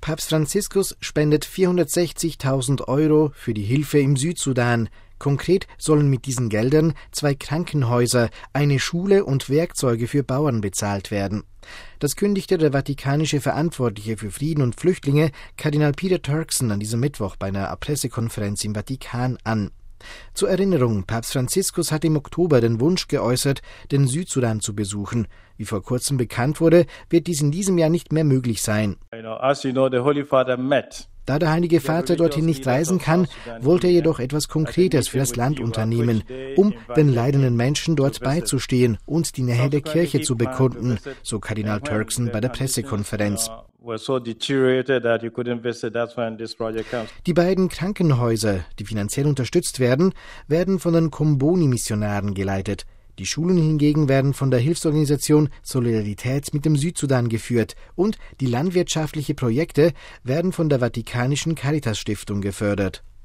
Papst Franziskus spendet 460.000 € für die Hilfe im Südsudan. Konkret sollen mit diesen Geldern 2 Krankenhäuser, eine Schule und Werkzeuge für Bauern bezahlt werden. Das kündigte der vatikanische Verantwortliche für Frieden und Flüchtlinge, Kardinal Peter Turkson, an diesem Mittwoch bei einer Pressekonferenz im Vatikan an. Zur Erinnerung, Papst Franziskus hat im Oktober den Wunsch geäußert, den Südsudan zu besuchen. Wie vor kurzem bekannt wurde, wird dies in diesem Jahr nicht mehr möglich sein. Da der Heilige Vater dorthin nicht reisen kann, wollte er jedoch etwas Konkretes für das Land unternehmen, um den leidenden Menschen dort beizustehen und die Nähe der Kirche zu bekunden, so Kardinal Turkson bei der Pressekonferenz. Die beiden Krankenhäuser, die finanziell unterstützt werden, werden von den Comboni-Missionaren geleitet. Die Schulen hingegen werden von der Hilfsorganisation Solidarität mit dem Südsudan geführt und die landwirtschaftlichen Projekte werden von der Vatikanischen Caritas-Stiftung gefördert.